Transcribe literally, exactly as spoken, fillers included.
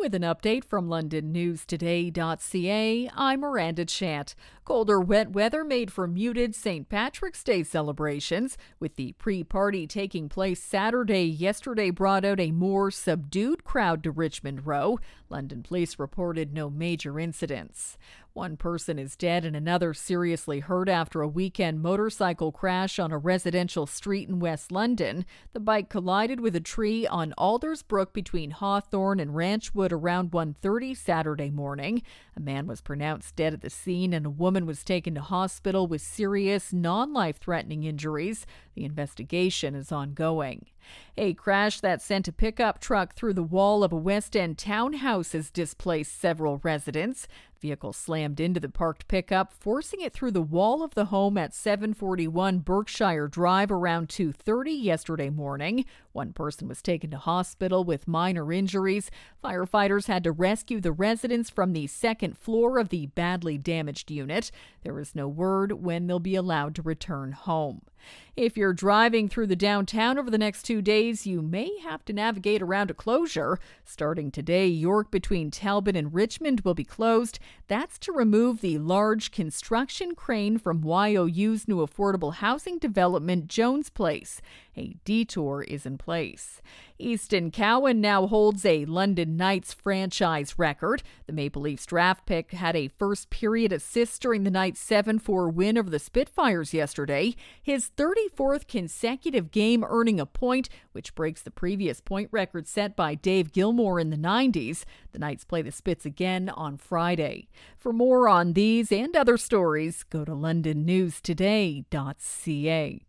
With an update from London News Today dot c a, I'm Miranda Chant. Colder, wet weather made for muted Saint Patrick's Day celebrations, with the pre-party taking place Saturday. Yesterday brought out a more subdued crowd to Richmond Row. London police reported no major incidents. One person is dead and another seriously hurt after a weekend motorcycle crash on a residential street in West London. The bike collided with a tree on Aldersbrook between Hawthorne and Ranchwood around one thirty Saturday morning. A man was pronounced dead at the scene and a woman was taken to hospital with serious, non-life-threatening injuries. The investigation is ongoing. A crash that sent a pickup truck through the wall of a West End townhouse has displaced several residents. The vehicle slammed into the parked pickup, forcing it through the wall of the home at seven forty-one Berkshire Drive around two thirty yesterday morning. One person was taken to hospital with minor injuries. Firefighters had to rescue the residents from the second floor of the badly damaged unit. There is no word when they'll be allowed to return home. If you're driving through the downtown over the next two days, you may have to navigate around a closure. Starting today, York between Talbot and Richmond will be closed. That's to remove the large construction crane from Y O U's new affordable housing development, Jones Place. A detour is in place. Easton Cowan now holds a London Knights franchise record. The Maple Leafs draft pick had a first period assist during the Knights' seven four win over the Spitfires yesterday. His thirty-fourth consecutive game earning a point, which breaks the previous point record set by Dave Gilmore in the nineties. The Knights play the Spits again on Friday. For more on these and other stories, go to London News Today dot c a.